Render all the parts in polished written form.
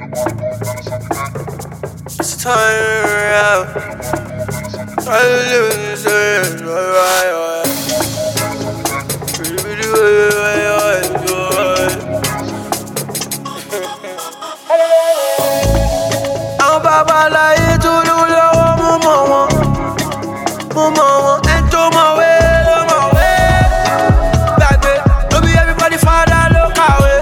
It's time out. I lose it. I'm Baba like to do the mama, and to my way. Don't be everybody father, look away.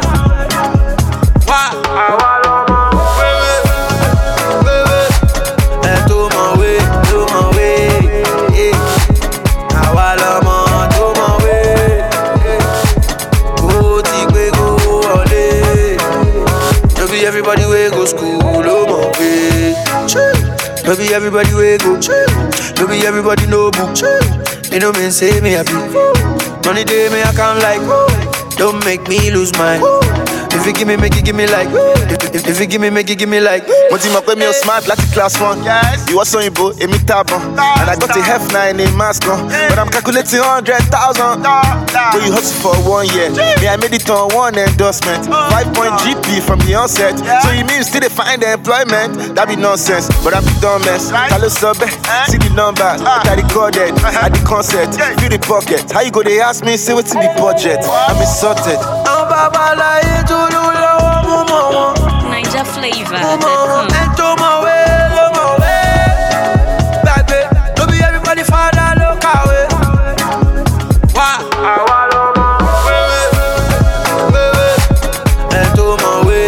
Everybody we go school, oh my way. No be everybody we go. No be everybody no book. You know me say me happy. Money day me I can't like. Don't make me lose mine. If you give me, make it give me like. If you give me, make it give me like. One team up with me on smart, like class one. Yes. You was on your boat, in me tabon. And I got a F9 in mask on. But I'm calculating 100,000. But you hustle for 1 year. Me, I made it on 1 endorsement. 5-point GP from the onset. So you mean still they find the employment? That be nonsense. But I'm the dumbest. Hello, sub. See the numbers. I recorded at the concert. Feel the pocket. How you go? They ask me, say what's in the budget. I'm insulted. I'm Baba like to do the Ninja Flavor. and to my way. Don't be everybody father, look away. And to my way.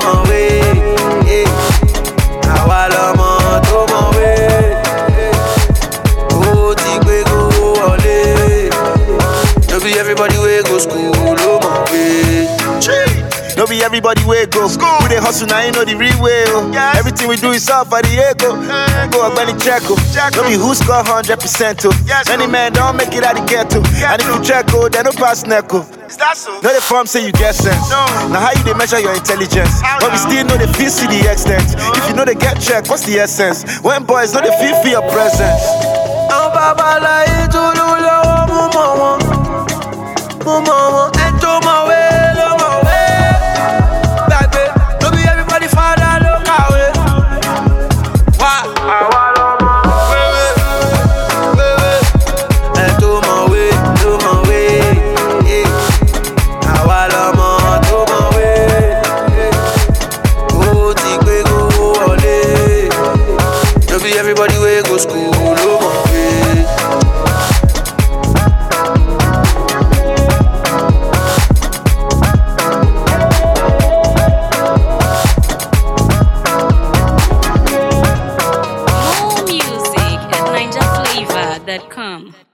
Don't be everybody way go school, oh my way. No be everybody way go. We dey hustle now, you know the real way. Oh. Yes. Everything we do is all for the ego. Go up and check. No be who score 100%. Oh. Yes, many men don't make it out the ghetto. And if you check, they no pass neco. Is that so? No the form say you get sense. No. Now how you they measure your intelligence? But we still know they feel see the extent. If you know they get check, what's the essence? When boys know they feel for your presence. I'm Baba like to do the mama, and to my way. Don't be everybody father, look away. And to my way. Don't be everybody way go school, oh my way. More music at NinjaFlavor.com.